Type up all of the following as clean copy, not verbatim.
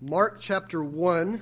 Mark chapter 1.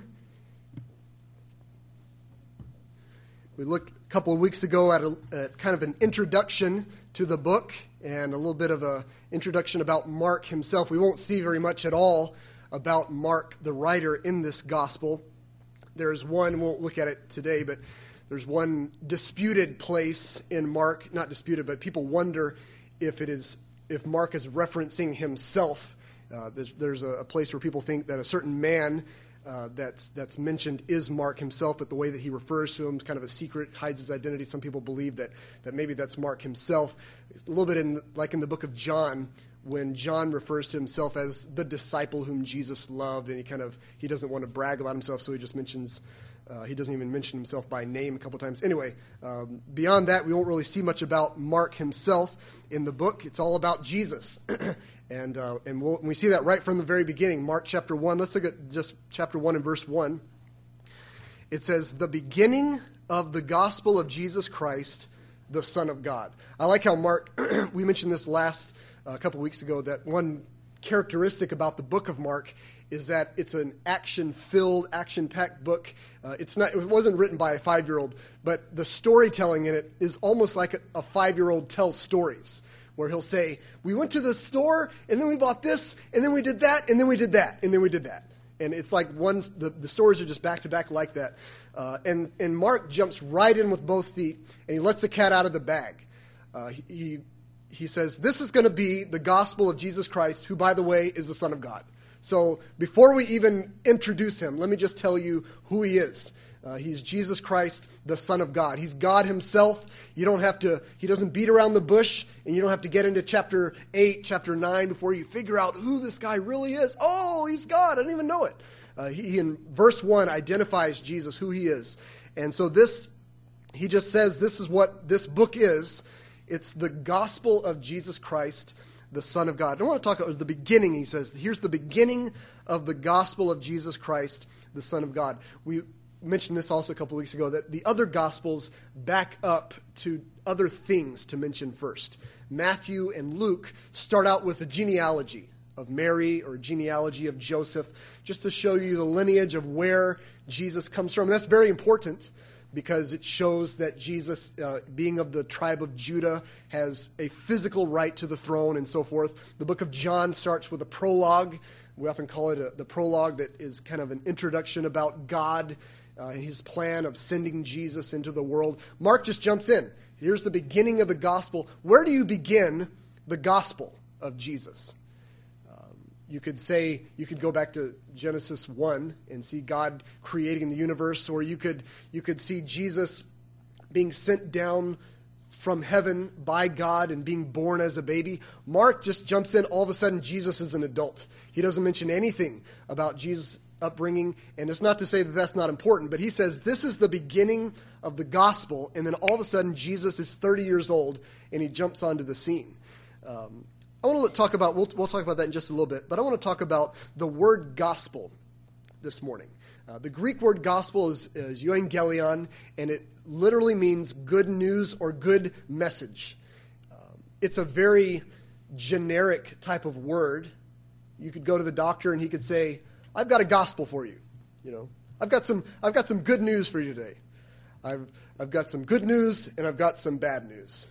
We looked a couple of weeks ago at kind of an introduction to the book and a little bit of an introduction about Mark himself. We won't see very much at all about Mark, the writer, in this gospel. There's one, we won't look at it today, but there's one disputed place in Mark, not disputed, but people wonder if Mark is referencing himself. There's a place where people think that a certain man that's mentioned is Mark himself, but the way that he refers to him is kind of a secret, hides his identity. Some people believe that maybe that's Mark himself. It's a little bit like in the book of John, when John refers to himself as the disciple whom Jesus loved, and he doesn't want to brag about himself, so he just mentions. He doesn't even mention himself by name a couple times. Anyway, beyond that, we won't really see much about Mark himself in the book. It's all about Jesus. And we see that right from the very beginning. Mark chapter 1. Let's look at just chapter 1 and verse 1. It says, "The beginning of the gospel of Jesus Christ, the Son of God." I like how Mark, we mentioned this last couple weeks ago, that one characteristic about the book of Mark is that it's an action-filled, action-packed book. It wasn't written by a 5-year-old, but the storytelling in it is almost like a 5-year-old tells stories, where he'll say, we went to the store, and then we bought this, and then we did that, and then we did that, and then we did that. And it's like the stories are just back-to-back like that. And Mark jumps right in with both feet, and he lets the cat out of the bag. He says, this is going to be the gospel of Jesus Christ, who, by the way, is the Son of God. So before we even introduce him, let me just tell you who he is. He's Jesus Christ, the Son of God. He's God himself. He doesn't beat around the bush, and you don't have to get into chapter 8, chapter 9 before you figure out who this guy really is. Oh, he's God. I didn't even know it. He in verse 1 identifies Jesus, who he is. And so he just says this is what this book is. It's the gospel of Jesus Christ, the Son of God. I want to talk about the beginning. He says, here's the beginning of the gospel of Jesus Christ, the Son of God. We mentioned this also a couple weeks ago, that the other gospels back up to other things to mention first. Matthew and Luke start out with a genealogy of Mary or genealogy of Joseph, just to show you the lineage of where Jesus comes from. And that's very important, because it shows that Jesus, being of the tribe of Judah, has a physical right to the throne and so forth. The book of John starts with a prologue. We often call it the prologue, that is kind of an introduction about God and his plan of sending Jesus into the world. Mark just jumps in. Here's the beginning of the gospel. Where do you begin the gospel of Jesus? You could go back to Genesis 1 and see God creating the universe, or you could see Jesus being sent down from heaven by God and being born as a baby. Mark just jumps in. All of a sudden, Jesus is an adult. He doesn't mention anything about Jesus' upbringing, and it's not to say that that's not important, but he says this is the beginning of the gospel, and then all of a sudden, Jesus is 30 years old, and he jumps onto the scene. I want to talk about, we'll talk about that in just a little bit, but I want to talk about the word gospel this morning. The Greek word gospel is euangelion, and it literally means good news or good message. It's a very generic type of word. You could go to the doctor and he could say, I've got a gospel for you. I've got some good news for you today. I've got some good news and I've got some bad news.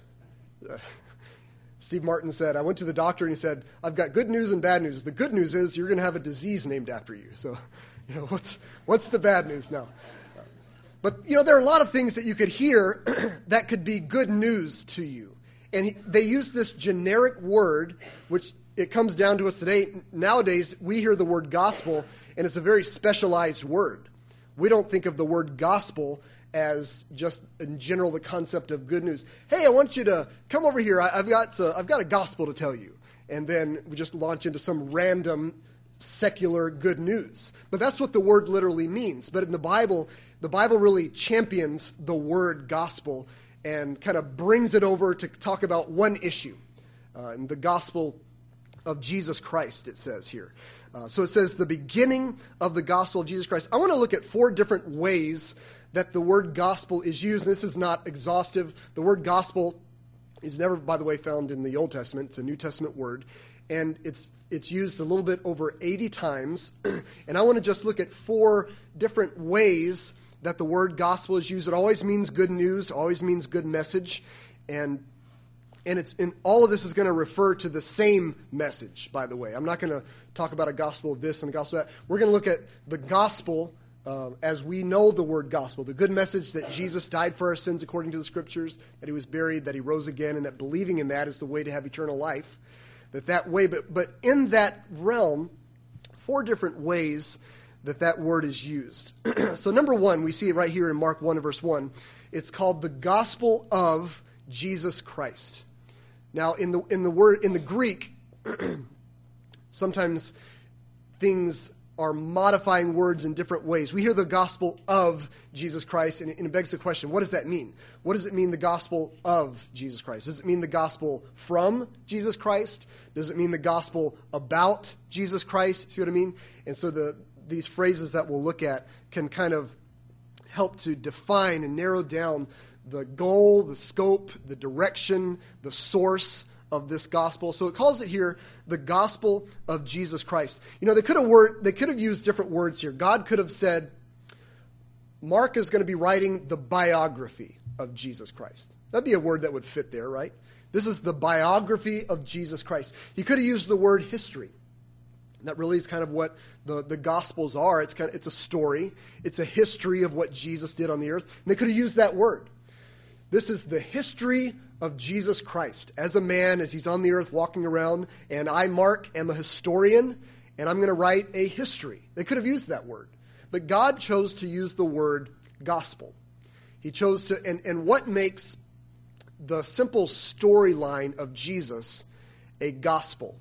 Steve Martin said, I went to the doctor and he said, I've got good news and bad news. The good news is you're going to have a disease named after you. So, what's the bad news now? But, there are a lot of things that you could hear that could be good news to you. And they use this generic word, which it comes down to us today. Nowadays, we hear the word gospel, and it's a very specialized word. We don't think of the word gospel as just in general the concept of good news. Hey, I want you to come over here. I've got a gospel to tell you. And then we just launch into some random secular good news. But that's what the word literally means. But in the Bible really champions the word gospel and kind of brings it over to talk about one issue. And the gospel of Jesus Christ, it says here. So it says the beginning of the gospel of Jesus Christ. I want to look at 4 different ways that the word gospel is used. This is not exhaustive. The word gospel is never, by the way, found in the Old Testament. It's a New Testament word. and it's used a little bit over 80 times. And I want to just look at 4 different ways that the word gospel is used. It always means good news, always means good message, and all of this is going to refer to the same message, by the way. I'm not going to talk about a gospel of this and a gospel of that. We're going to look at the gospel as we know the word gospel, the good message that Jesus died for our sins according to the Scriptures, that he was buried, that he rose again, and that believing in that is the way to have eternal life. That way, but in that realm, 4 different ways that word is used. So number 1, we see it right here in Mark 1 and verse 1. It's called the gospel of Jesus Christ. Now, in the Greek, sometimes things are modifying words in different ways. We hear the gospel of Jesus Christ, and it begs the question, what does that mean? What does it mean, the gospel of Jesus Christ? Does it mean the gospel from Jesus Christ? Does it mean the gospel about Jesus Christ? See what I mean? And so these phrases that we'll look at can kind of help to define and narrow down the goal, the scope, the direction, the source of this gospel. So it calls it here the gospel of Jesus Christ. You know, they could have used different words here. God could have said, Mark is going to be writing the biography of Jesus Christ. That'd be a word that would fit there, right? This is the biography of Jesus Christ. He could have used the word history. And that really is kind of what the Gospels are. It's a story. It's a history of what Jesus did on the earth. And they could have used that word. This is the history of Jesus Christ as a man, as he's on the earth walking around. And I, Mark, am a historian, and I'm going to write a history. They could have used that word. But God chose to use the word gospel. He chose to, and what makes the simple storyline of Jesus a gospel?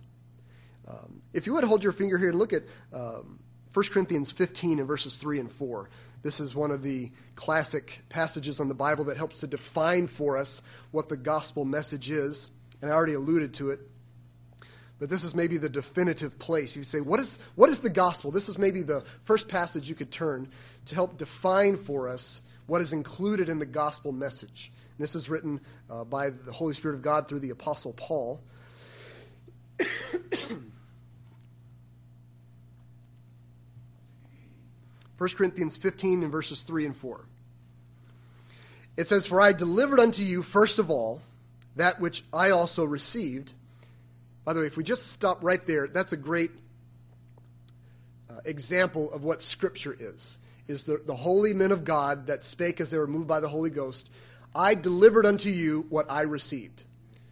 If you would hold your finger here and look at 1 Corinthians 15 and verses 3 and 4. This is one of the classic passages on the Bible that helps to define for us what the gospel message is. And I already alluded to it. But this is maybe the definitive place. You say, what is the gospel? This is maybe the first passage you could turn to help define for us what is included in the gospel message. And this is written by the Holy Spirit of God through the Apostle Paul. 1 Corinthians 15 and verses 3 and 4. It says, "For I delivered unto you first of all that which I also received." By the way, if we just stop right there, that's a great example of what Scripture is the holy men of God that spake as they were moved by the Holy Ghost. I delivered unto you what I received.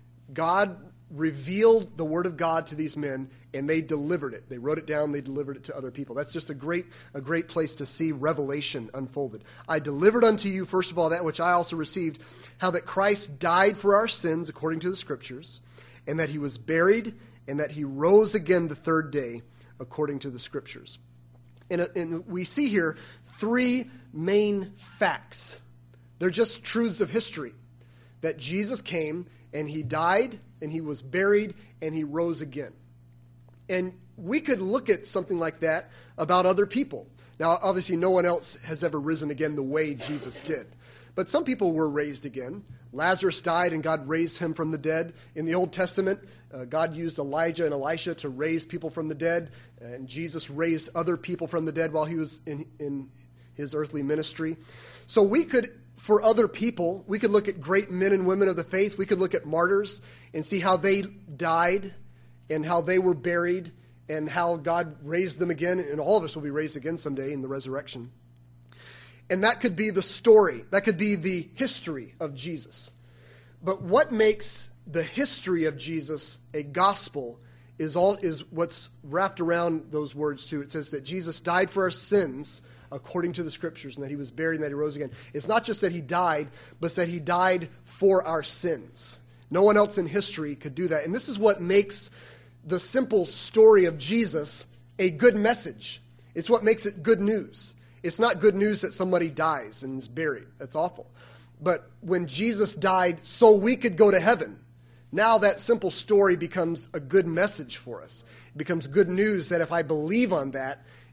God revealed the Word of God to these men, and they delivered it. They wrote it down, they delivered it to other people. That's just a great place to see revelation unfolded. I delivered unto you, first of all, that which I also received, how that Christ died for our sins according to the Scriptures, and that he was buried, and that he rose again the third day according to the Scriptures. And we see here 3 main facts. They're just truths of history. That Jesus came, and he died, and he was buried, and he rose again. And we could look at something like that about other people. Now, obviously, no one else has ever risen again the way Jesus did. But some people were raised again. Lazarus died, and God raised him from the dead. In the Old Testament, God used Elijah and Elisha to raise people from the dead. And Jesus raised other people from the dead while he was in his earthly ministry. So we could, for other people, we could look at great men and women of the faith. We could look at martyrs and see how they died and how they were buried and how God raised them again. And all of us will be raised again someday in the resurrection. And that could be the story. That could be the history of Jesus. But what makes the history of Jesus a gospel is what's wrapped around those words too. It says that Jesus died for our sins according to the Scriptures, and that he was buried and that he rose again. It's not just that he died, but that he died for our sins. No one else in history could do that. And this is what makes the simple story of Jesus a good message. It's what makes it good news. It's not good news that somebody dies and is buried. That's awful. But when Jesus died so we could go to heaven, now that simple story becomes a good message for us. It becomes good news that if I believe on that,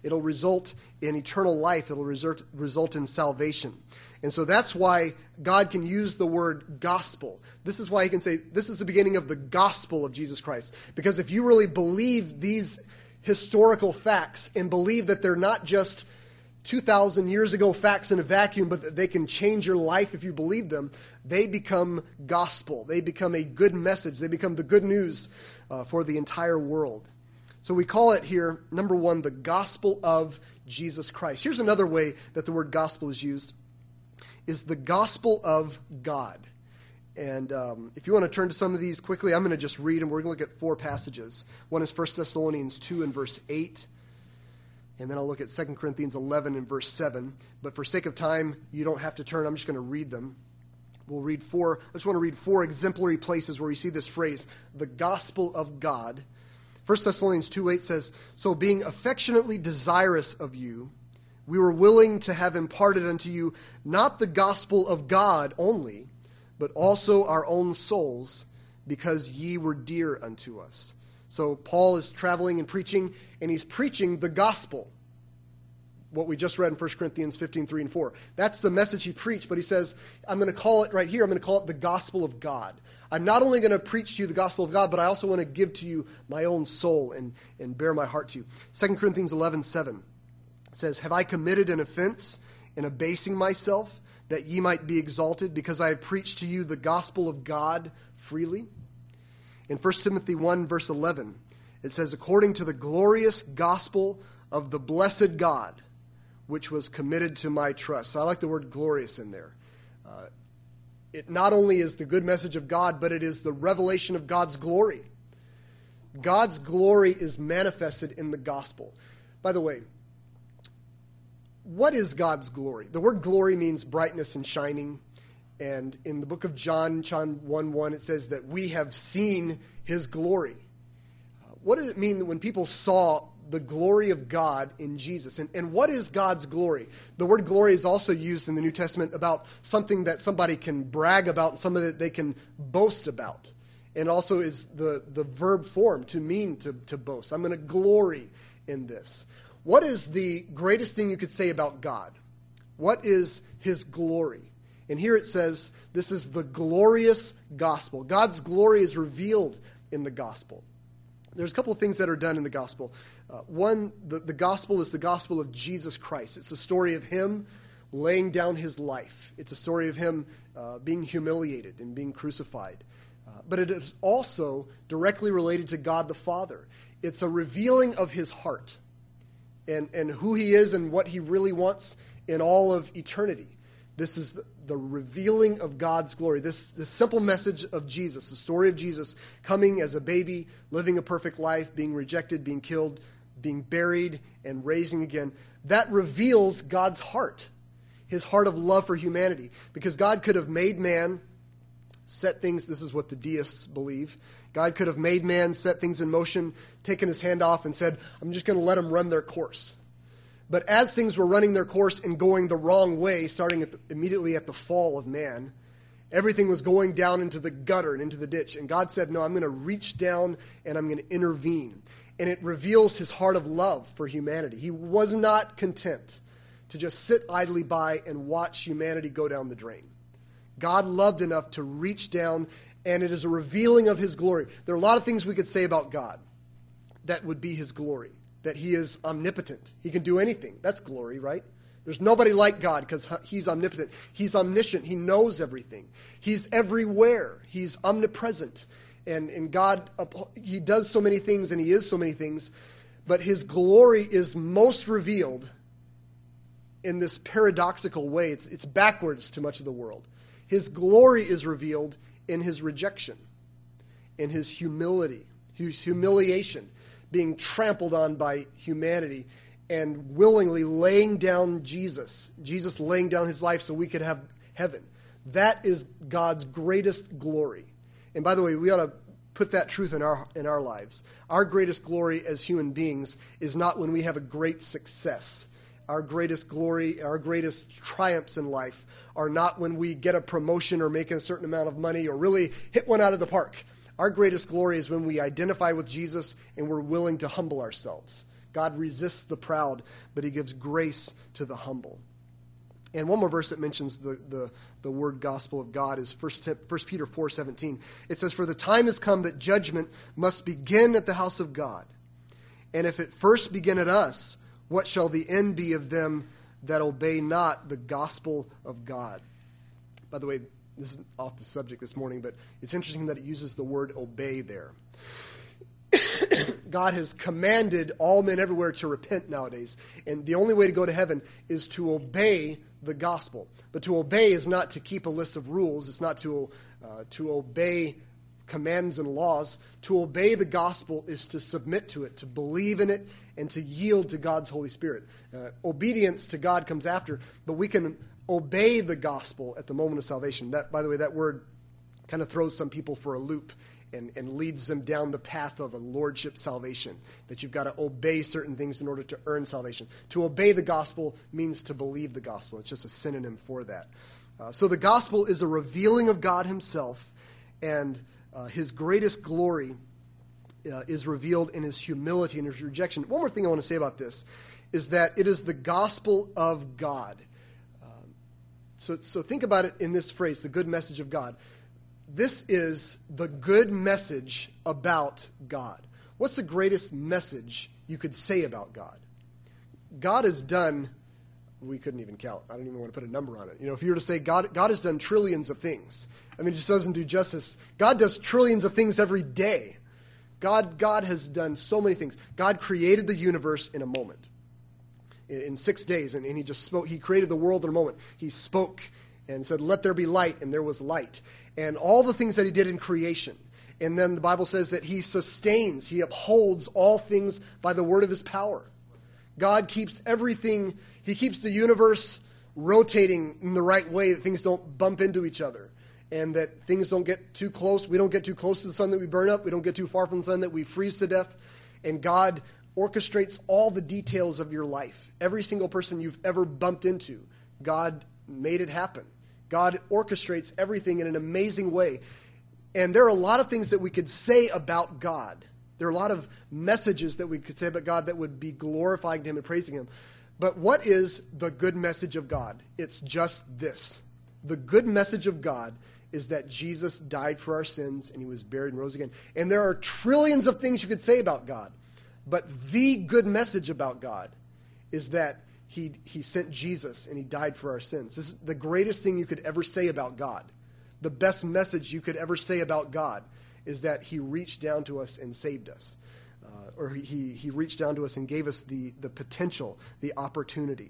It'll result in eternal life. It'll result in salvation. And so that's why God can use the word gospel. This is why he can say, this is the beginning of the gospel of Jesus Christ. Because if you really believe these historical facts and believe that they're not just 2,000 years ago facts in a vacuum, but that they can change your life if you believe them, they become gospel. They become a good message. They become the good news for the entire world. So we call it here, number one, the gospel of Jesus Christ. Here's another way that the word gospel is used, is the gospel of God. And if you want to turn to some of these quickly, I'm going to just read them. We're going to look at 4 passages. One is 1 Thessalonians 2 and verse 8. And then I'll look at 2 Corinthians 11 and verse 7. But for sake of time, you don't have to turn. I'm just going to read them. We'll read 4. I just want to read 4 exemplary places where you see this phrase, the gospel of God. 1 Thessalonians 2:8 says, "So being affectionately desirous of you, we were willing to have imparted unto you not the gospel of God only, but also our own souls, because ye were dear unto us." So Paul is traveling and preaching, and he's preaching the gospel. What we just read in 1 Corinthians 15:3 and 4. That's the message he preached, but he says, I'm going to call it right here, I'm going to call it the gospel of God. I'm not only going to preach to you the gospel of God, but I also want to give to you my own soul and bear my heart to you. 2 Corinthians 11:7 says, "Have I committed an offense in abasing myself, that ye might be exalted, because I have preached to you the gospel of God freely?" In 1 Timothy 1, verse 11, it says, "According to the glorious gospel of the blessed God, which was committed to my trust." So I like the word glorious in there. It not only is the good message of God, but it is the revelation of God's glory. God's glory is manifested in the gospel. By the way, what is God's glory? The word glory means brightness and shining. And in the book of John 1:1, it says that we have seen his glory. What does it mean when people saw the glory of God in Jesus? And what is God's glory? The word glory is also used in the New Testament about something that somebody can brag about and something that they can boast about. And also is the verb form to mean to boast. I'm going to glory in this. What is the greatest thing you could say about God? What is his glory? And here it says, this is the glorious gospel. God's glory is revealed in the gospel. There's a couple of things that are done in the gospel. One, the gospel is the gospel of Jesus Christ. It's a story of him laying down his life. It's a story of him being humiliated and being crucified. But it is also directly related to God the Father. It's a revealing of his heart and who he is and what he really wants in all of eternity. This is the revealing of God's glory. The simple message of Jesus, the story of Jesus coming as a baby, living a perfect life, being rejected, being killed, being buried, and raising again. That reveals God's heart, his heart of love for humanity. Because God could have made man, set things, this is what the deists believe. God could have made man, set things in motion, taken his hand off and said, I'm just going to let them run their course. But as things were running their course and going the wrong way, starting immediately at the fall of man, everything was going down into the gutter and into the ditch. And God said, no, I'm going to reach down and I'm going to intervene. And it reveals his heart of love for humanity. He was not content to just sit idly by and watch humanity go down the drain. God loved enough to reach down, and it is a revealing of his glory. There are a lot of things we could say about God that would be his glory. That he is omnipotent. He can do anything. That's glory, right? There's nobody like God because he's omnipotent. He's omniscient. He knows everything. He's everywhere. He's omnipresent. And God, he does so many things and he is so many things. But his glory is most revealed in this paradoxical way. It's backwards to much of the world. His glory is revealed in his rejection, in his humility, his humiliation, being trampled on by humanity and willingly laying down Jesus laying down his life so we could have heaven. That is God's greatest glory. And by the way, we ought to put that truth in our lives. Our greatest glory as human beings is not when we have a great success. Our greatest glory, our greatest triumphs in life are not when we get a promotion or make a certain amount of money or really hit one out of the park. Our greatest glory is when we identify with Jesus and we're willing to humble ourselves. God resists the proud, but he gives grace to the humble. And one more verse that mentions the word gospel of God is 1 Peter 4:17. It says, "For the time has come that judgment must begin at the house of God. And if it first begin at us, what shall the end be of them that obey not the gospel of God?" By the way, this is off the subject this morning, but it's interesting that it uses the word obey there. God has commanded all men everywhere to repent nowadays. And the only way to go to heaven is to obey the gospel. But to obey is not to keep a list of rules. It's not to obey commands and laws. To obey the gospel is to submit to it, to believe in it, and to yield to God's Holy Spirit. Obedience to God comes after, but we can obey the gospel at the moment of salvation. That, by the way, that word kind of throws some people for a loop and leads them down the path of a lordship salvation, that you've got to obey certain things in order to earn salvation. To obey the gospel means to believe the gospel. It's just a synonym for that. So the gospel is a revealing of God himself, and his greatest glory is revealed in his humility and his rejection. One more thing I want to say about this is that it is the gospel of God. So think about it in this phrase, the good message of God. This is the good message about God. What's the greatest message you could say about God? God has done, we couldn't even count. I don't even want to put a number on it. If you were to say God has done trillions of things, it just doesn't do justice. God does trillions of things every day. God has done so many things. God created the universe in a moment, in 6 days, and he just spoke. He created the world in a moment. He spoke and said, "Let there be light," and there was light. And all the things that he did in creation. And then the Bible says that he sustains, he upholds all things by the word of his power. God keeps everything, he keeps the universe rotating in the right way, that things don't bump into each other, and that things don't get too close. We don't get too close to the sun that we burn up. We don't get too far from the sun that we freeze to death. And God orchestrates all the details of your life. Every single person you've ever bumped into, God made it happen. God orchestrates everything in an amazing way. And there are a lot of things that we could say about God. There are a lot of messages that we could say about God that would be glorifying to him and praising him. But what is the good message of God? It's just this. The good message of God is that Jesus died for our sins and he was buried and rose again. And there are trillions of things you could say about God. But the good message about God is that He sent Jesus and he died for our sins. This is the greatest thing you could ever say about God. The best message you could ever say about God is that he reached down to us and saved us. Or he reached down to us and gave us the potential, the opportunity.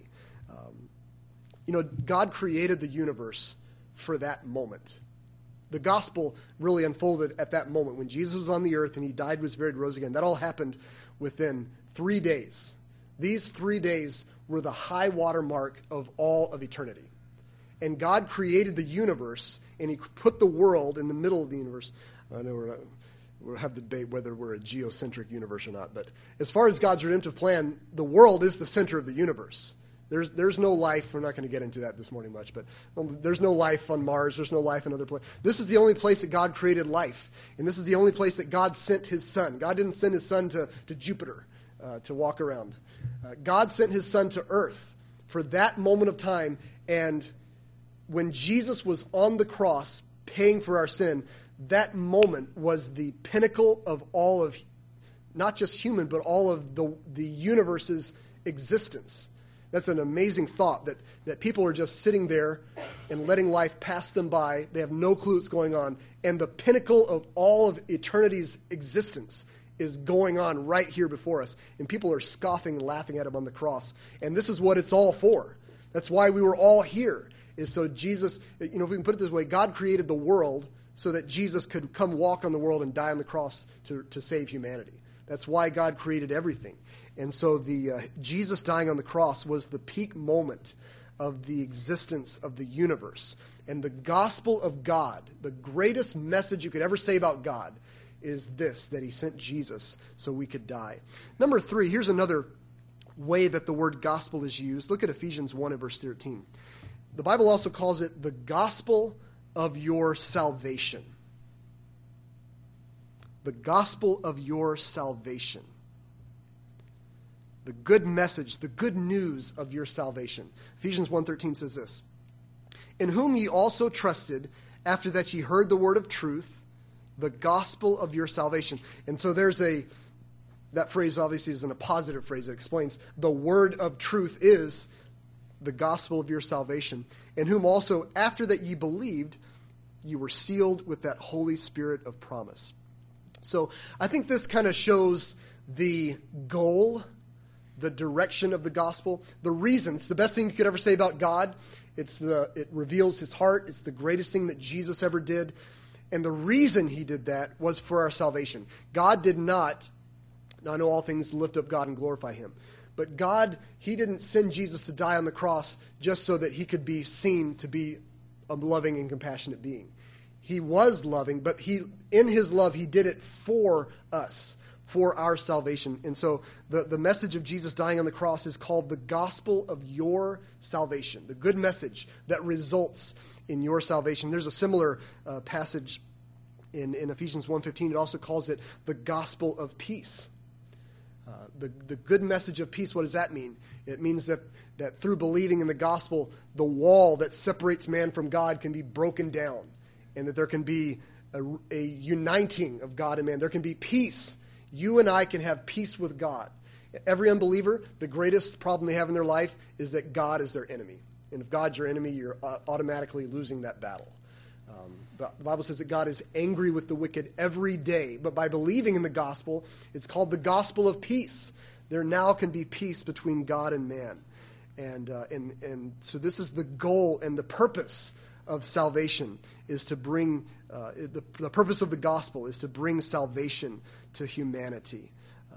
God created the universe for that moment. The gospel really unfolded at that moment when Jesus was on the earth and he died, was buried, rose again. That all happened within 3 days. These 3 days were the high water mark of all of eternity. And God created the universe, and he put the world in the middle of the universe. I know we'll have the debate whether we're a geocentric universe or not, but as far as God's redemptive plan, the world is the center of the universe. There's no life. We're not going to get into that this morning much, but there's no life on Mars. There's no life in other places. This is the only place that God created life, and this is the only place that God sent his son. God didn't send his son to Jupiter to walk around. God sent his son to earth for that moment of time, and when Jesus was on the cross paying for our sin, that moment was the pinnacle of all of, not just human, but all of the universe's existence. That's an amazing thought, that people are just sitting there and letting life pass them by. They have no clue what's going on. And the pinnacle of all of eternity's existence is going on right here before us. And people are scoffing and laughing at him on the cross. And this is what it's all for. That's why we were all here, is so Jesus, if we can put it this way, God created the world so that Jesus could come walk on the world and die on the cross to save humanity. That's why God created everything. And so the Jesus dying on the cross was the peak moment of the existence of the universe. And the gospel of God, the greatest message you could ever say about God, is this, that he sent Jesus so we could die. Number 3, here's another way that the word gospel is used. Look at Ephesians 1 and verse 13. The Bible also calls it the gospel of your salvation. The gospel of your salvation. the good message, the good news of your salvation. Ephesians 1:13 says this, in whom ye also trusted, after that ye heard the word of truth, the gospel of your salvation. And so that phrase obviously is in a positive phrase. It explains the word of truth is the gospel of your salvation, in whom also, after that ye believed, you were sealed with that Holy Spirit of promise. So I think this kind of shows the goal, the direction of the gospel, the reason. It's the best thing you could ever say about God. It reveals his heart. It's the greatest thing that Jesus ever did. And the reason he did that was for our salvation. God did not, now I know all things lift up God and glorify him, but God, he didn't send Jesus to die on the cross just so that he could be seen to be a loving and compassionate being. He was loving, but in his love, he did it for us, for our salvation. And so the message of Jesus dying on the cross is called the gospel of your salvation, the good message that results in your salvation. There's a similar passage in Ephesians 1:15. It also calls it the gospel of peace. The good message of peace, what does that mean? It means that through believing in the gospel, the wall that separates man from God can be broken down, and that there can be a uniting of God and man. There can be peace. You and I can have peace with God. Every unbeliever, the greatest problem they have in their life is that God is their enemy. And if God's your enemy, you're automatically losing that battle. The Bible says that God is angry with the wicked every day. But by believing in the gospel, it's called the gospel of peace. There now can be peace between God and man. And so this is the goal and the purpose of salvation is to bring, the purpose of the gospel is to bring salvation to humanity.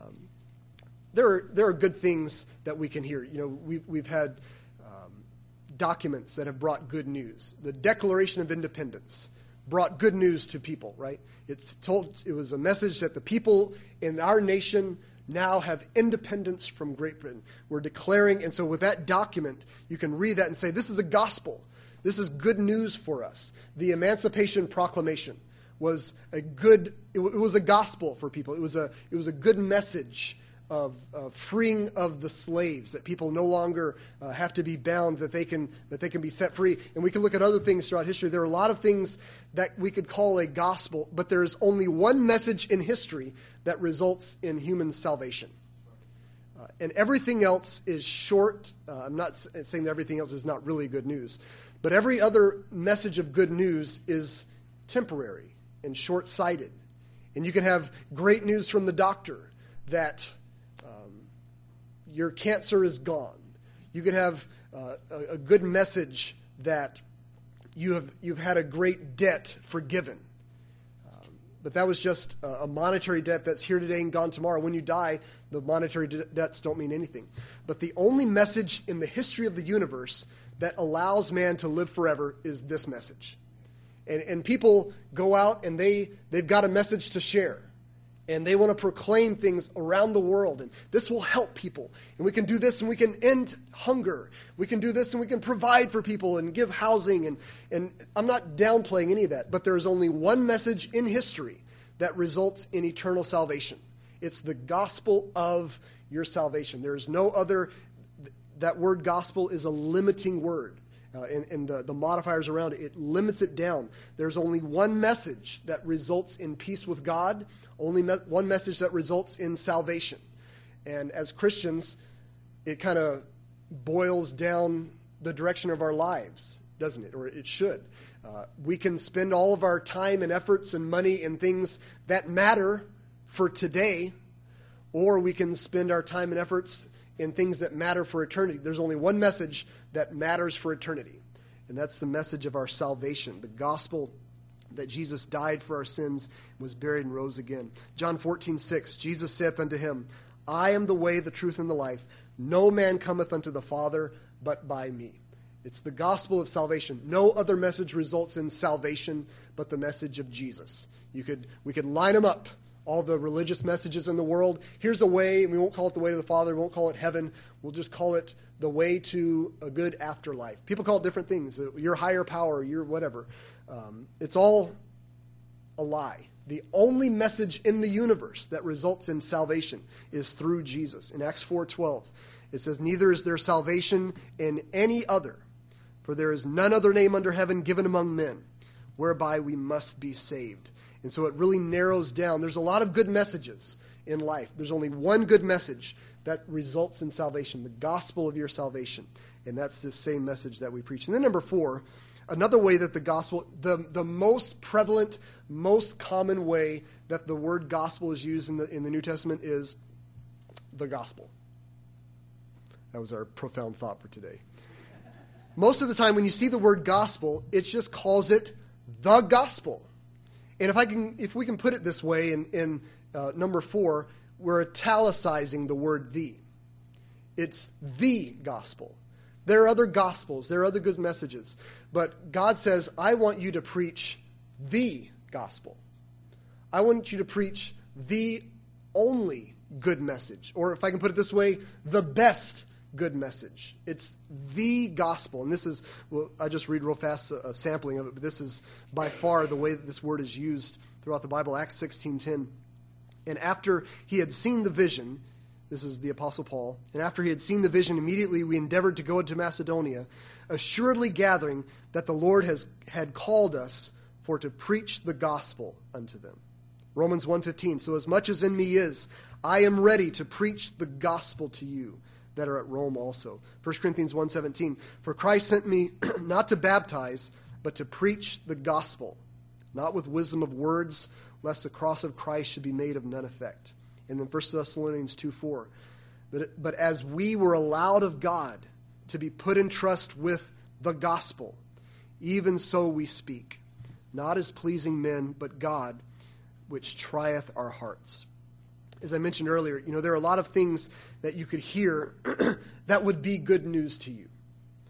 There are good things that we can hear. You know, we've had documents that have brought good news. The Declaration of Independence brought good news to people, right? It was a message that the people in our nation now have independence from Great Britain. We're declaring, and so with that document, you can read that and say, this is a gospel. This is good news for us. The Emancipation Proclamation was it was a gospel for people. It was a good message of freeing of the slaves, that people no longer have to be bound, that they can be set free. And we can look at other things throughout history. There are a lot of things that we could call a gospel, but there is only one message in history that results in human salvation. And everything else is short. I'm not saying that everything else is not really good news, but every other message of good news is temporary and short-sighted. And you can have great news from the doctor that your cancer is gone. You could have a good message that you've had a great debt forgiven. But that was just a monetary debt that's here today and gone tomorrow. When you die, the monetary debts don't mean anything. But the only message in the history of the universe that allows man to live forever is this message. And people go out and they've got a message to share. And they want to proclaim things around the world. And this will help people. And we can do this and we can end hunger. We can do this and we can provide for people and give housing. And I'm not downplaying any of that. But there is only one message in history that results in eternal salvation. It's the gospel of your salvation. There is no other. That word gospel is a limiting word. And the modifiers around it, it limits it down. There's only one message that results in peace with God, only one message that results in salvation. And as Christians, it kind of boils down the direction of our lives, doesn't it? Or it should. We can spend all of our time and efforts and money in things that matter for today, or we can spend our time and efforts in things that matter for eternity. There's only one message that matters for eternity, and that's the message of our salvation, the gospel that Jesus died for our sins, was buried, and rose again. John 14:6, Jesus saith unto him, I am the way, the truth, and the life. No man cometh unto the Father but by me. It's the gospel of salvation. No other message results in salvation but the message of Jesus. We could line them up. All the religious messages in the world. Here's a way, and we won't call it the way to the Father, we won't call it heaven, we'll just call it the way to a good afterlife. People call it different things, your higher power, your whatever. It's all a lie. The only message in the universe that results in salvation is through Jesus. In Acts 4:12, it says, "Neither is there salvation in any other, for there is none other name under heaven given among men, whereby we must be saved." And so it really narrows down. There's a lot of good messages in life. There's only one good message that results in salvation, the gospel of your salvation. And that's the same message that we preach. And then number 4, another way that the gospel, the most prevalent, most common way that the word gospel is used in the New Testament is the gospel. That was our profound thought for today. Most of the time when you see the word gospel, it just calls it the gospel. And if we can put it this way in number 4, we're italicizing the word the. It's the gospel. There are other gospels. There are other good messages. But God says, I want you to preach the gospel. I want you to preach the only good message. Or if I can put it this way, the best good message. It's the gospel. And this is, well, I just read real fast a sampling of it, but this is by far the way that this word is used throughout the Bible. Acts 16:10. "And after he had seen the vision," this is the Apostle Paul, "and after he had seen the vision, immediately we endeavored to go into Macedonia, assuredly gathering that the Lord had called us for to preach the gospel unto them." Romans 1:15, "So as much as in me is, I am ready to preach the gospel to you that are at Rome also." 1 Corinthians 1:17, "For Christ sent me not to baptize, but to preach the gospel, not with wisdom of words, lest the cross of Christ should be made of none effect." And then 1 Thessalonians 2:4, But as we were allowed of God to be put in trust with the gospel, even so we speak, not as pleasing men, but God, which trieth our hearts." As I mentioned earlier, there are a lot of things that you could hear that would be good news to you.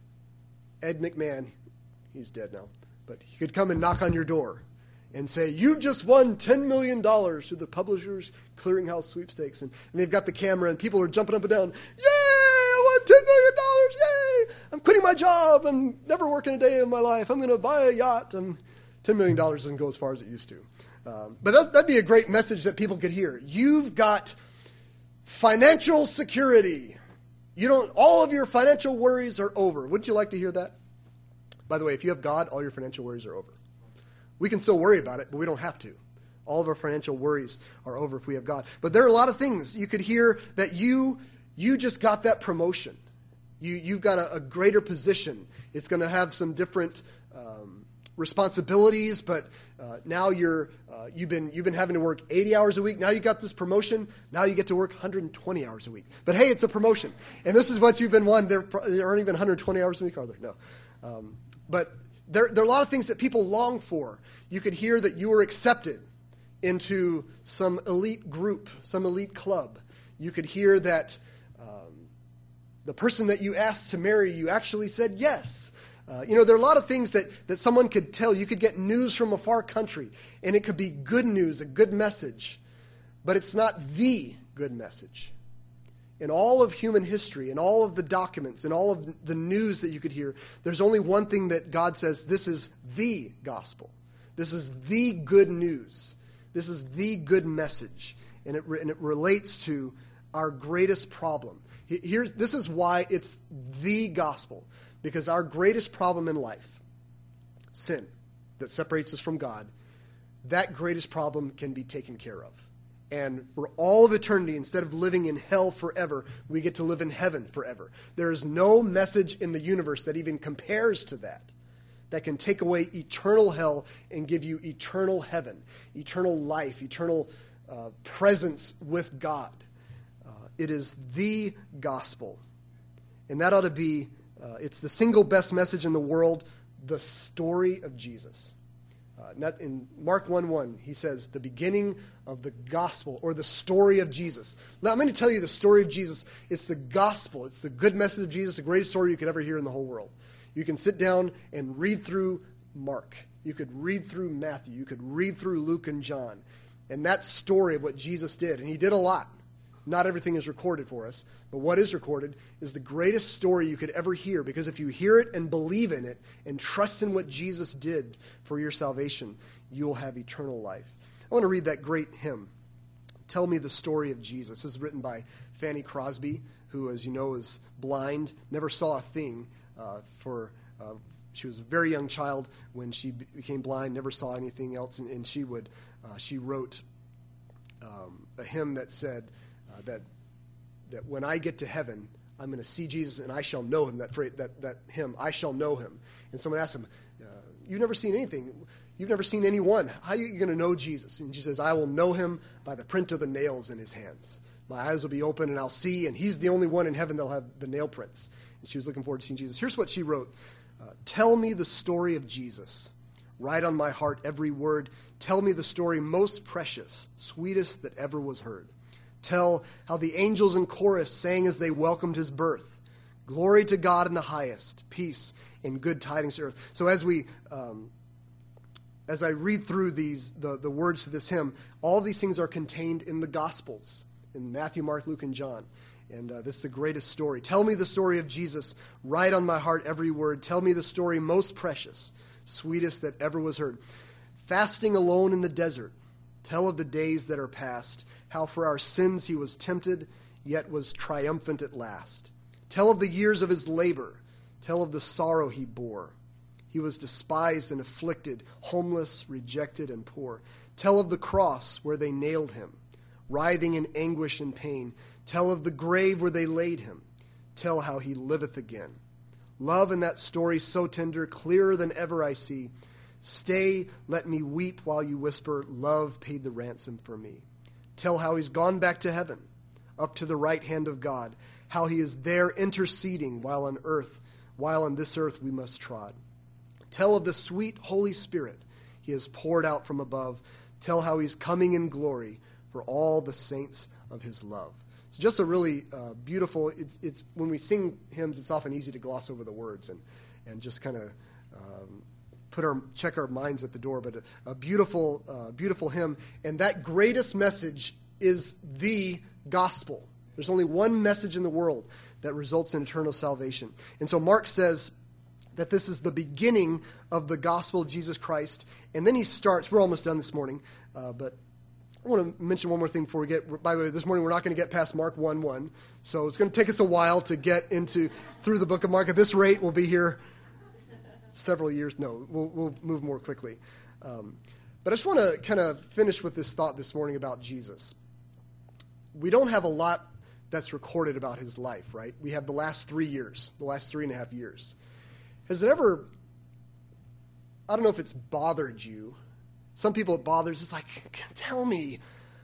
Ed McMahon, he's dead now, but he could come and knock on your door and say, "You've just won $10 million through the Publishers Clearinghouse Sweepstakes." And they've got the camera, and people are jumping up and down. "Yay, I won $10 million, yay! I'm quitting my job. I'm never working a day in my life. I'm going to buy a yacht." And $10 million doesn't go as far as it used to. But that'd be a great message that people could hear. You've got financial security. All of your financial worries are over. Wouldn't you like to hear that? By the way, if you have God, all your financial worries are over. We can still worry about it, but we don't have to. All of our financial worries are over if we have God. But there are a lot of things you could hear that you just got that promotion. You've got a greater position. It's going to have some different responsibilities, but now you've been having to work 80 hours a week. Now you got this promotion. Now you get to work 120 hours a week. But hey, it's a promotion, and this is what you've been wanting. There aren't even 120 hours a week, are there? No. But there are a lot of things that people long for. You could hear that you were accepted into some elite group, some elite club. You could hear that the person that you asked to marry you actually said yes. There are a lot of things that someone could tell. You could get news from a far country, and it could be good news, a good message, but it's not the good message. In all of human history, in all of the documents, in all of the news that you could hear, there's only one thing that God says, this is the gospel. This is the good news. This is the good message. And it relates to our greatest problem. This is why it's the gospel. Because our greatest problem in life, sin, that separates us from God, that greatest problem can be taken care of. And for all of eternity, instead of living in hell forever, we get to live in heaven forever. There is no message in the universe that even compares to that can take away eternal hell and give you eternal heaven, eternal life, eternal presence with God. It is the gospel. And that ought to be, it's the single best message in the world, the story of Jesus. In Mark 1:1, he says, the beginning of the gospel, or the story of Jesus. Now, I'm going to tell you the story of Jesus. It's the gospel. It's the good message of Jesus, the greatest story you could ever hear in the whole world. You can sit down and read through Mark. You could read through Matthew. You could read through Luke and John. And that story of what Jesus did, and he did a lot. Not everything is recorded for us, but what is recorded is the greatest story you could ever hear, because if you hear it and believe in it and trust in what Jesus did for your salvation, you will have eternal life. I want to read that great hymn, Tell Me the Story of Jesus. This is written by Fanny Crosby, who, as you know, is blind, never saw a thing she was a very young child when she became blind, never saw anything else, and she wrote a hymn that said that when I get to heaven, I'm going to see Jesus and I shall know him. That hymn, I shall know him. And someone asked him, you've never seen anything. You've never seen anyone. How are you going to know Jesus? And she says, I will know him by the print of the nails in his hands. My eyes will be open and I'll see, and he's the only one in heaven that'll have the nail prints. And she was looking forward to seeing Jesus. Here's what she wrote. Tell me the story of Jesus. Write on my heart every word. Tell me the story most precious, sweetest that ever was heard. Tell how the angels in chorus sang as they welcomed his birth. Glory to God in the highest, peace and good tidings to earth. So as I read through the words to this hymn, all these things are contained in the Gospels, in Matthew, Mark, Luke, and John. And that's the greatest story. Tell me the story of Jesus. Write on my heart every word. Tell me the story most precious, sweetest that ever was heard. Fasting alone in the desert. Tell of the days that are past. How for our sins he was tempted, yet was triumphant at last. Tell of the years of his labor. Tell of the sorrow he bore. He was despised and afflicted, homeless, rejected, and poor. Tell of the cross where they nailed him, writhing in anguish and pain. Tell of the grave where they laid him. Tell how he liveth again. Love in that story so tender, clearer than ever I see. Stay, let me weep while you whisper, love paid the ransom for me. Tell how he's gone back to heaven, up to the right hand of God, how he is there interceding while on this earth we must trod. Tell of the sweet Holy Spirit he has poured out from above. Tell how he's coming in glory for all the saints of his love. It's just a really beautiful, it's when we sing hymns, it's often easy to gloss over the words and just kind of check our minds at the door, but a beautiful hymn. And that greatest message is the gospel. There's only one message in the world that results in eternal salvation. And so Mark says that this is the beginning of the gospel of Jesus Christ. And then he starts, we're almost done this morning, but I want to mention one more thing before we get, by the way, this morning we're not going to get past Mark 1:1, so it's going to take us a while to get through the book of Mark. At this rate, we'll be here several years. No, we'll move more quickly. But I just want to kind of finish with this thought this morning about Jesus. We don't have a lot that's recorded about his life, right? We have the last 3.5 years. Has it ever, I don't know if it's bothered you. Some people it bothers. It's like, tell me.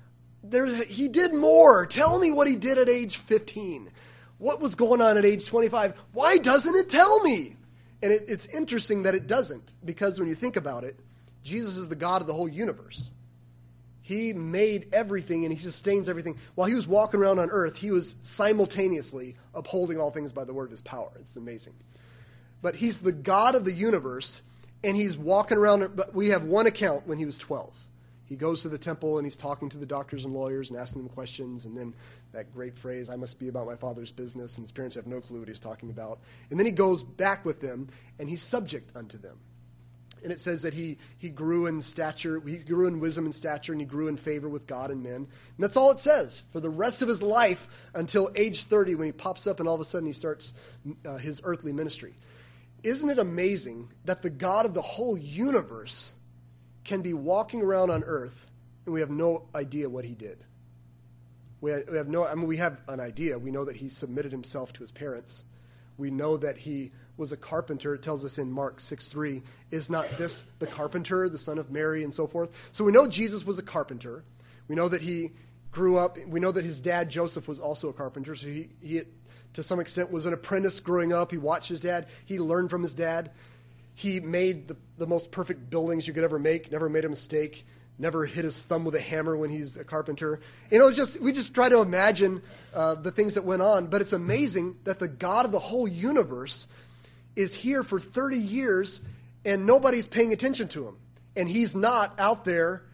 He did more. Tell me what he did at age 15. What was going on at age 25? Why doesn't it tell me? And it's interesting that it doesn't, because when you think about it, Jesus is the God of the whole universe. He made everything and he sustains everything. While he was walking around on earth, he was simultaneously upholding all things by the word of his power. It's amazing. But he's the God of the universe, and he's walking around. But we have one account when he was 12. He goes to the temple and he's talking to the doctors and lawyers and asking them questions. And then that great phrase, I must be about my father's business. And his parents have no clue what he's talking about. And then he goes back with them and he's subject unto them. And it says that he grew in stature, he grew in wisdom and stature, and he grew in favor with God and men. And that's all it says for the rest of his life until age 30, when he pops up and all of a sudden he starts his earthly ministry. Isn't it amazing that the God of the whole universe can be walking around on earth and we have no idea what he did? We have an idea. We know that he submitted himself to his parents. We know that he was a carpenter. It tells us in Mark 6:3, is not this the carpenter, the son of Mary, and so forth? So we know Jesus was a carpenter. We know that he grew up. We know that his dad, Joseph, was also a carpenter. So he to some extent, was an apprentice growing up. He watched his dad. He learned from his dad. He made the most perfect buildings you could ever make, never made a mistake, never hit his thumb with a hammer when he's a carpenter. We just try to imagine the things that went on, but it's amazing that the God of the whole universe is here for 30 years and nobody's paying attention to him. And he's not out there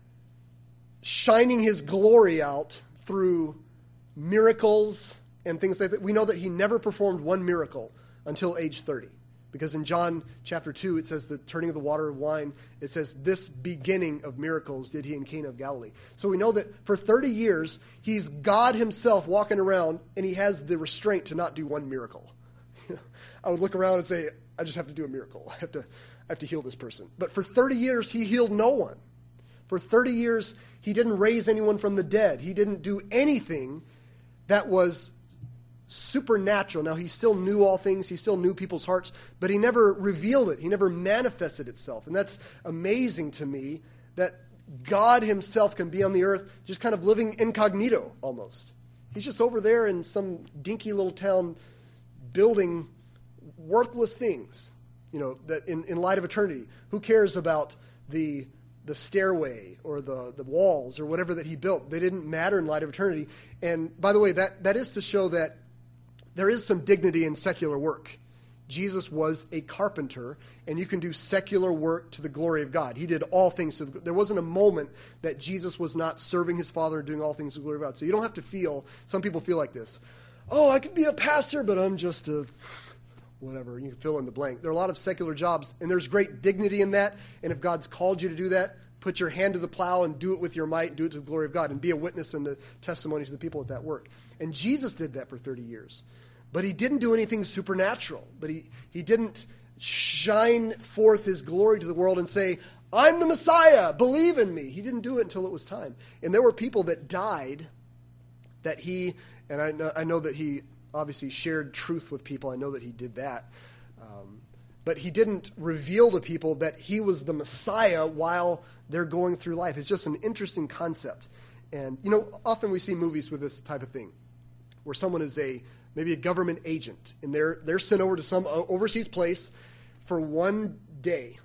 shining his glory out through miracles and things like that. We know that he never performed one miracle until age 30. Because in John chapter 2, it says the turning of the water to wine, it says this beginning of miracles did he in Cana of Galilee. So we know that for 30 years, he's God himself walking around, and he has the restraint to not do one miracle. I would look around and say, I just have to do a miracle. I have to heal this person. But for 30 years, he healed no one. For 30 years, he didn't raise anyone from the dead. He didn't do anything that was supernatural. Now, he still knew all things. He still knew people's hearts, but he never revealed it. He never manifested itself. And that's amazing to me, that God himself can be on the earth just kind of living incognito almost. He's just over there in some dinky little town building worthless things, that in light of eternity. Who cares about the stairway or the walls or whatever that he built? They didn't matter in light of eternity. And by the way, that is to show that there is some dignity in secular work. Jesus was a carpenter, and you can do secular work to the glory of God. He did all things. There wasn't a moment that Jesus was not serving his Father and doing all things to the glory of God. So you don't have to feel, some people feel like this, oh, I could be a pastor, but I'm just a whatever. You can fill in the blank. There are a lot of secular jobs, and there's great dignity in that. And if God's called you to do that, put your hand to the plow and do it with your might and do it to the glory of God and be a witness and a testimony to the people at that work. And Jesus did that for 30 years. But he didn't do anything supernatural. But he didn't shine forth his glory to the world and say, I'm the Messiah, believe in me. He didn't do it until it was time. And there were people that died that he, and I know that he obviously shared truth with people. I know that he did that. But he didn't reveal to people that he was the Messiah while they're going through life. It's just an interesting concept. And, often we see movies with this type of thing, where someone is maybe a government agent, and they're sent over to some overseas place for one day.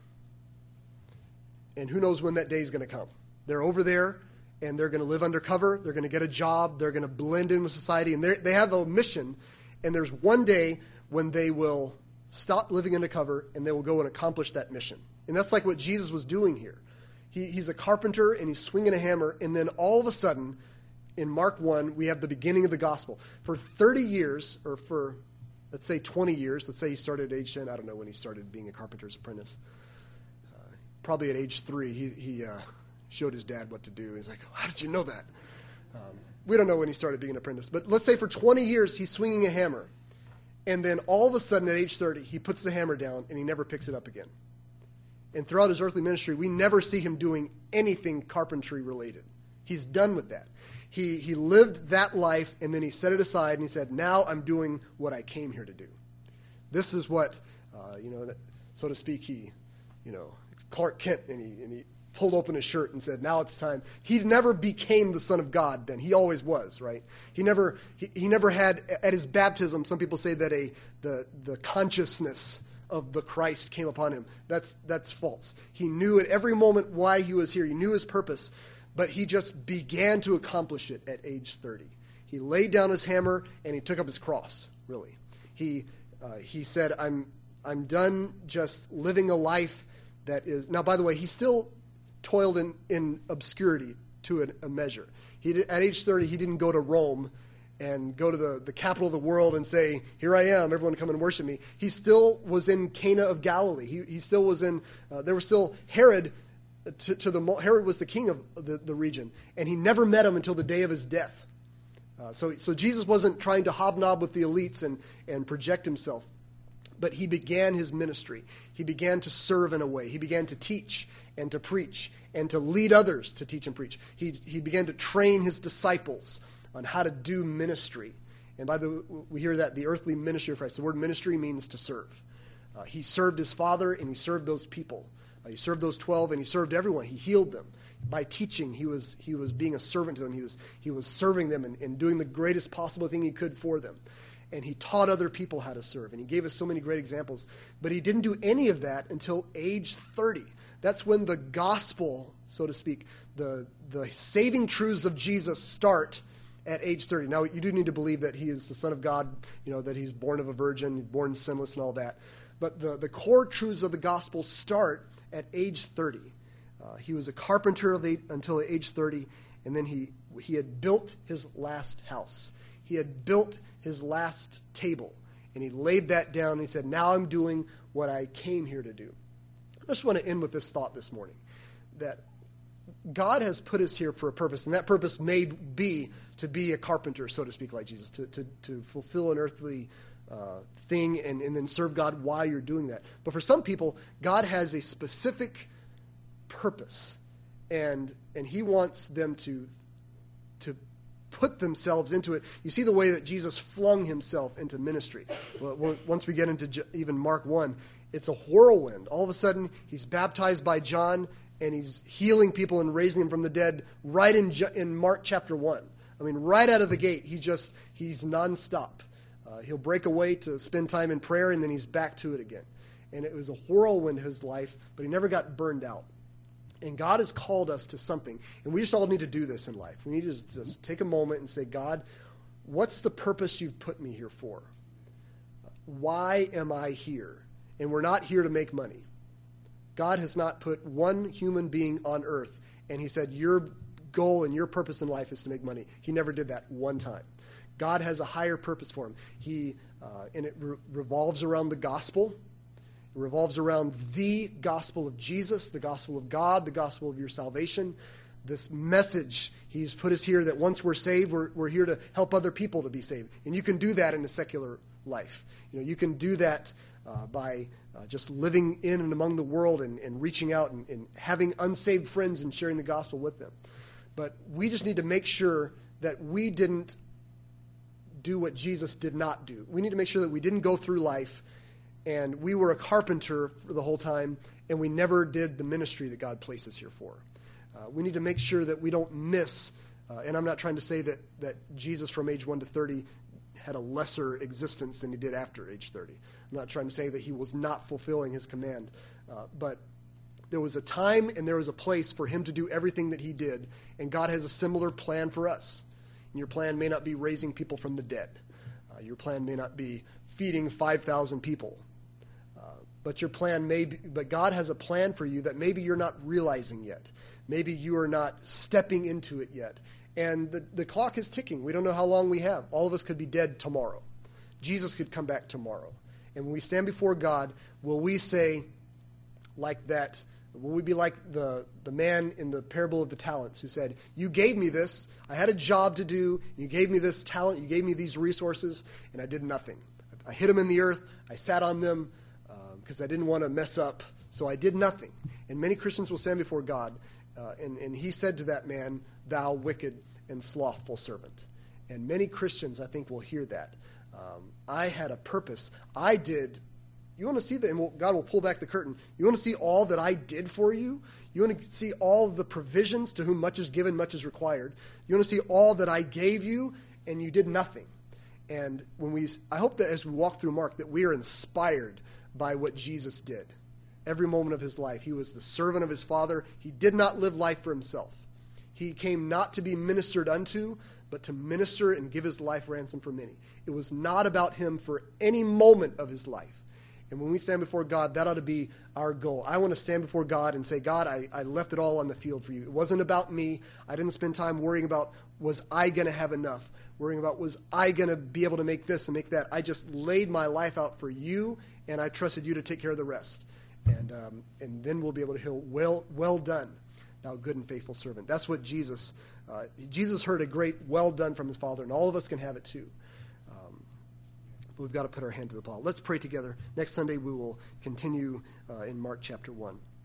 And who knows when that day is going to come. They're over there, and they're going to live undercover. They're going to get a job. They're going to blend in with society. And they have a mission, and there's one day when they will stop living undercover, and they will go and accomplish that mission. And that's like what Jesus was doing here. He's a carpenter, and he's swinging a hammer, and then all of a sudden, in Mark 1, we have the beginning of the gospel. For 30 years, or for, let's say, 20 years, let's say he started at age 10. I don't know when he started being a carpenter's apprentice. Probably at age 3, he showed his dad what to do. He's like, how did you know that? We don't know when he started being an apprentice. But let's say for 20 years, he's swinging a hammer. And then all of a sudden, at age 30, he puts the hammer down, and he never picks it up again. And throughout his earthly ministry, we never see him doing anything carpentry related. He's done with that. He lived that life, and then he set it aside, and he said, now I'm doing what I came here to do. This is what, so to speak, Clark Kent, and he pulled open his shirt and said, now it's time. He never became the Son of God then. He always was, right? He never had, at his baptism, some people say that the consciousness of the Christ came upon him. That's false. He knew at every moment why he was here. He knew his purpose, but he just began to accomplish it at age 30. He laid down his hammer and he took up his cross, really. He said, I'm done just living a life that is... Now, by the way, he still toiled in obscurity to a measure. At age 30, he didn't go to Rome and go to the capital of the world and say, here I am, everyone come and worship me. He still was in Cana of Galilee. He still was in... there was still Herod... Herod was the king of the region, and he never met him until the day of his death. So Jesus wasn't trying to hobnob with the elites and project himself, but he began his ministry. He began to serve in a way. He began to teach and to preach and to lead others to teach and preach. He began to train his disciples on how to do ministry. And by the way, we hear that the earthly ministry of Christ. The word ministry means to serve. He served his Father, and he served those people. He served those 12, and he served everyone. He healed them. By teaching, he was being a servant to them. He was serving them and doing the greatest possible thing he could for them. And he taught other people how to serve. And he gave us so many great examples. But he didn't do any of that until age 30. That's when the gospel, so to speak, the saving truths of Jesus start at age 30. Now, you do need to believe that he is the Son of God, that he's born of a virgin, born sinless and all that. But the core truths of the gospel start at age 30. He was a carpenter until age 30, and then he had built his last house. He had built his last table, and he laid that down, and he said, now I'm doing what I came here to do. I just want to end with this thought this morning, that God has put us here for a purpose, and that purpose may be to be a carpenter, so to speak, like Jesus, to fulfill an earthly thing and then serve God while you're doing that. But for some people, God has a specific purpose, and he wants them to put themselves into it. You see the way that Jesus flung himself into ministry. Well, once we get into even Mark 1, it's a whirlwind. All of a sudden, he's baptized by John, and he's healing people and raising them from the dead right in Mark chapter 1. I mean, right out of the gate, he's nonstop. He'll break away to spend time in prayer, and then he's back to it again. And it was a whirlwind in his life, but he never got burned out. And God has called us to something. And we just all need to do this in life. We need to just take a moment and say, God, what's the purpose you've put me here for? Why am I here? And we're not here to make money. God has not put one human being on earth, and he said, your goal and your purpose in life is to make money. He never did that one time. God has a higher purpose for him. And it revolves around the gospel. It revolves around the gospel of Jesus, the gospel of God, the gospel of your salvation. This message, he's put us here that once we're saved, we're here to help other people to be saved. And you can do that in a secular life. You can do that by just living in and among the world and reaching out and having unsaved friends and sharing the gospel with them. But we just need to make sure that we didn't do what Jesus did not do. We need to make sure that we didn't go through life and we were a carpenter for the whole time, and we never did the ministry that God placed us here for. We need to make sure that we don't miss, and I'm not trying to say that Jesus from age 1 to 30 had a lesser existence than he did after age 30. I'm not trying to say that he was not fulfilling his command, but there was a time and there was a place for him to do everything that he did, and God has a similar plan for us. And your plan may not be raising people from the dead. Your plan may not be feeding 5,000 people. But your plan may be, but God has a plan for you that maybe you're not realizing yet. Maybe you are not stepping into it yet. And the clock is ticking. We don't know how long we have. All of us could be dead tomorrow. Jesus could come back tomorrow. And when we stand before God, will we say like that? Will we be like the man in the parable of the talents who said, you gave me this, I had a job to do, you gave me this talent, you gave me these resources, and I did nothing. I hid them in the earth, I sat on them because I didn't want to mess up, so I did nothing. And many Christians will stand before God, and he said to that man, thou wicked and slothful servant. And many Christians, I think, will hear that. I had a purpose. I did. You want to see that, and God will pull back the curtain. You want to see all that I did for you? You want to see all the provisions, to whom much is given, much is required. You want to see all that I gave you, and you did nothing. And I hope that as we walk through Mark, that we are inspired by what Jesus did. Every moment of his life, he was the servant of his Father. He did not live life for himself. He came not to be ministered unto, but to minister and give his life ransom for many. It was not about him for any moment of his life. And when we stand before God, that ought to be our goal. I want to stand before God and say, God, I left it all on the field for you. It wasn't about me. I didn't spend time worrying about, was I going to have enough? Worrying about, was I going to be able to make this and make that? I just laid my life out for you, and I trusted you to take care of the rest. And then we'll be able to hear, well done, thou good and faithful servant. That's what Jesus heard a great well done from his Father, and all of us can have it too. We've got to put our hand to the plow. Let's pray together. Next Sunday we will continue in Mark chapter 1.